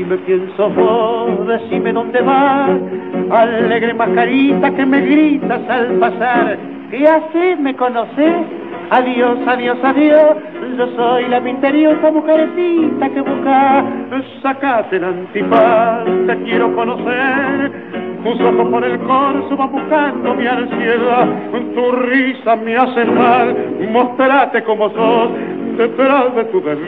Decime quién sos vos, decime dónde vas, alegre mascarita que me gritas al pasar. ¿Qué haces? ¿Me conocés? Adiós, adiós, adiós, yo soy la misteriosa mujercita que busca. Sacate el antifaz, te quiero conocer. Tus ojos por el corso van buscando mi ansiedad. Tu risa me hace mal, mostrate como sos detrás de tu deseo.